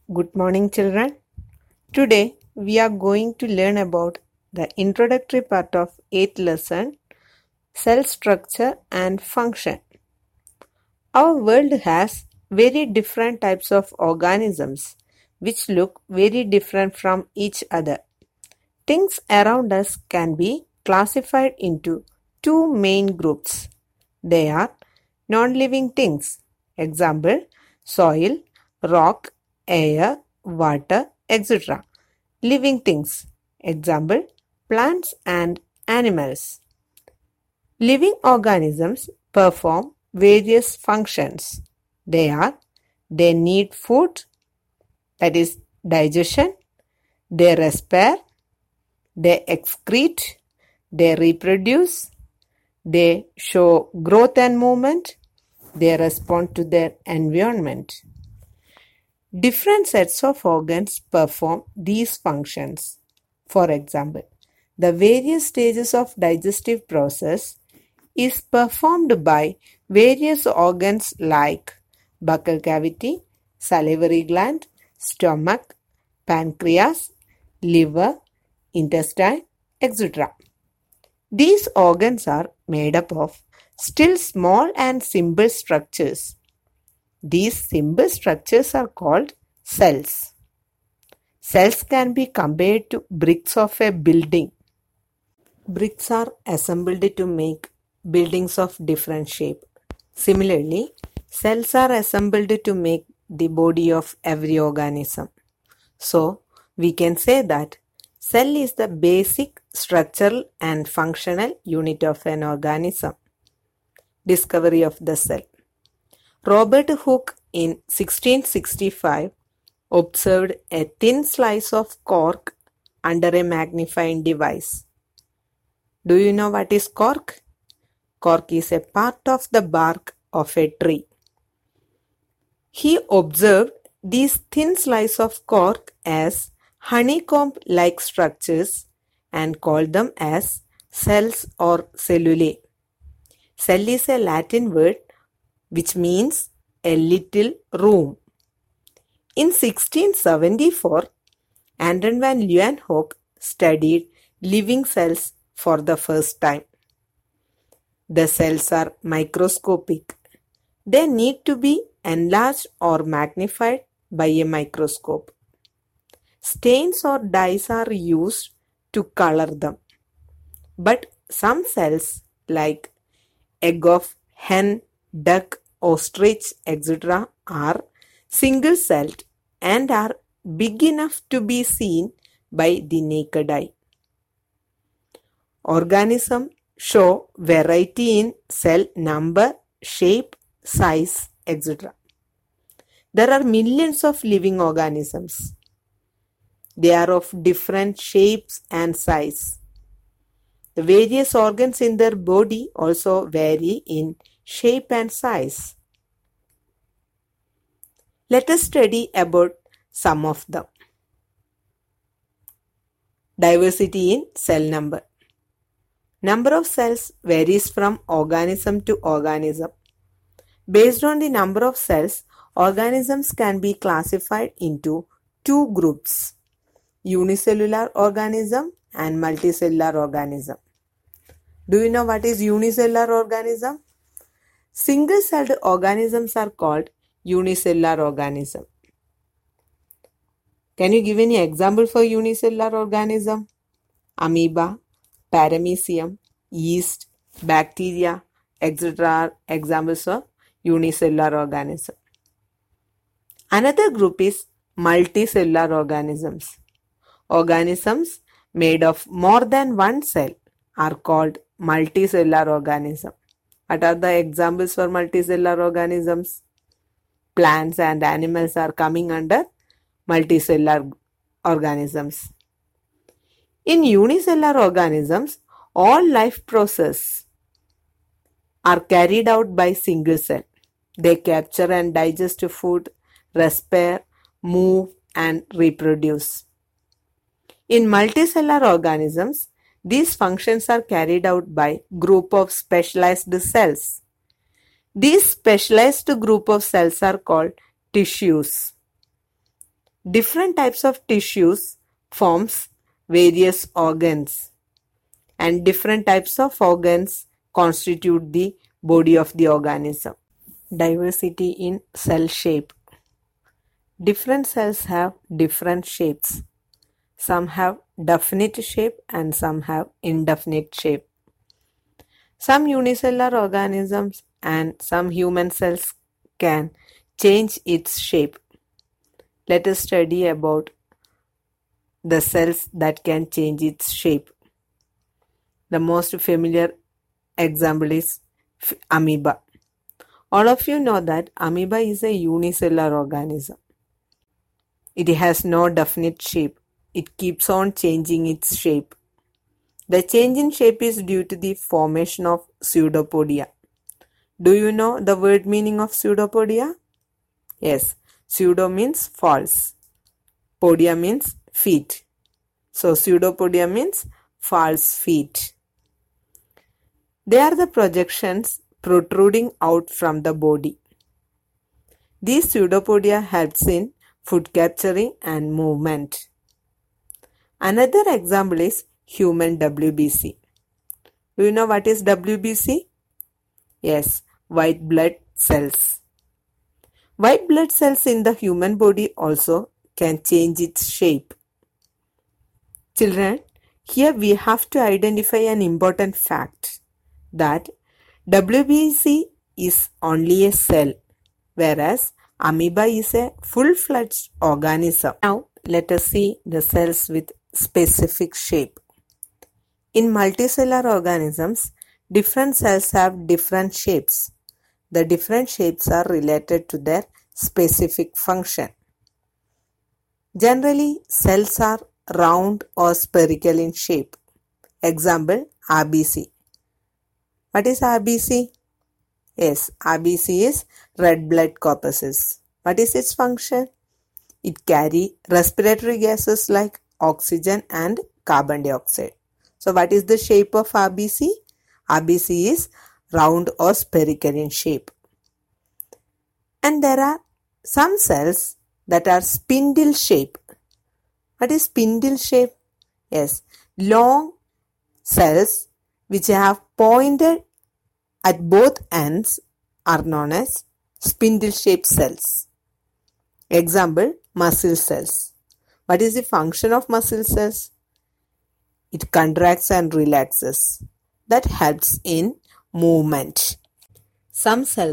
Good morning, children. Today we are going to learn about the introductory part of 8th lesson, cell structure and function. Our world has very different types of organisms which look very different from each other. Things around us can be classified into two main groups. They are non-living things. Example, soil, rock, air, water, etc. Living things. Example, plants and animals. Living organisms perform various functions. They need food, that is digestion, they respire, they excrete, they reproduce, they show growth and movement, they respond to their environment. Different sets of organs perform these functions. For example, the various stages of digestive process is performed by various organs like buccal cavity, salivary gland, stomach, pancreas, liver, intestine, etc. These organs are made up of still small and simple structures. These simple structures are called cells. Cells can be compared to bricks of a building. Bricks are assembled to make buildings of different shape. Similarly, cells are assembled to make the body of every organism. So, we can say that cell is the basic structural and functional unit of an organism. Discovery of the cell. Robert Hooke in 1665 observed a thin slice of cork under a magnifying device. Do you know what is cork? Cork is a part of the bark of a tree. He observed these thin slices of cork as honeycomb-like structures and called them as cells or cellulae. Cell is a Latin word which means a little room. In 1674, Anton van Leeuwenhoek studied living cells for the first time. The cells are microscopic. They need to be enlarged or magnified by a microscope. Stains or dyes are used to color them. But some cells like egg of hen, duck, ostrich, etc. are single-celled and are big enough to be seen by the naked eye. Organisms show variety in cell number, shape, size, etc. There are millions of living organisms. They are of different shapes and size. The various organs in their body also vary in shape and size. Let us study about some of them. Diversity in cell number. Number of cells varies from organism to organism. Based on the number of cells, organisms can be classified into two groups: unicellular organism and multicellular organism. Do you know what is unicellular organism? Single-celled organisms are called unicellular organism. Can you give any example for unicellular organism? Amoeba, paramecium, yeast, bacteria, etc. are examples of unicellular organism. Another group is multicellular organisms. Organisms made of more than one cell are called multicellular organism. What are the examples for multicellular organisms? Plants and animals are coming under multicellular organisms. In unicellular organisms, all life processes are carried out by single cell. They capture and digest food, respire, move, and reproduce. In multicellular organisms, these functions are carried out by group of specialized cells. These specialized group of cells are called tissues. Different types of tissues forms various organs, and different types of organs constitute the body of the organism. Diversity in cell shape. Different cells have different shapes. Some have definite shape and some have indefinite shape. Some unicellular organisms and some human cells can change its shape. Let us study about the cells that can change its shape. The most familiar example is amoeba. All of you know that amoeba is a unicellular organism. It has no definite shape. It keeps on changing its shape. The change in shape is due to the formation of pseudopodia. Do you know the word meaning of pseudopodia? Yes, pseudo means false. Podia means feet. So pseudopodia means false feet. They are the projections protruding out from the body. These pseudopodia helps in food capturing and movement. Another example is human WBC. Do you know what is WBC? Yes, white blood cells. White blood cells in the human body also can change its shape. Children, here we have to identify an important fact that WBC is only a cell, whereas amoeba is a full-fledged organism. Now, let us see the cells with specific shape. In multicellular organisms, different cells have different shapes. The different shapes are related to their specific function. Generally, cells are round or spherical in shape. Example, RBC. What is RBC? Yes, RBC is red blood corpuscles. What is its function? It carries respiratory gases like oxygen and carbon dioxide. So what is the shape of RBC? RBC is round or spherical in shape. And there are some cells that are spindle shape. What is spindle shape? Yes, long cells which have pointed at both ends are known as spindle shaped cells. Example, muscle cells. What is the function of muscle cells? It contracts and relaxes. That helps in movement. Some cells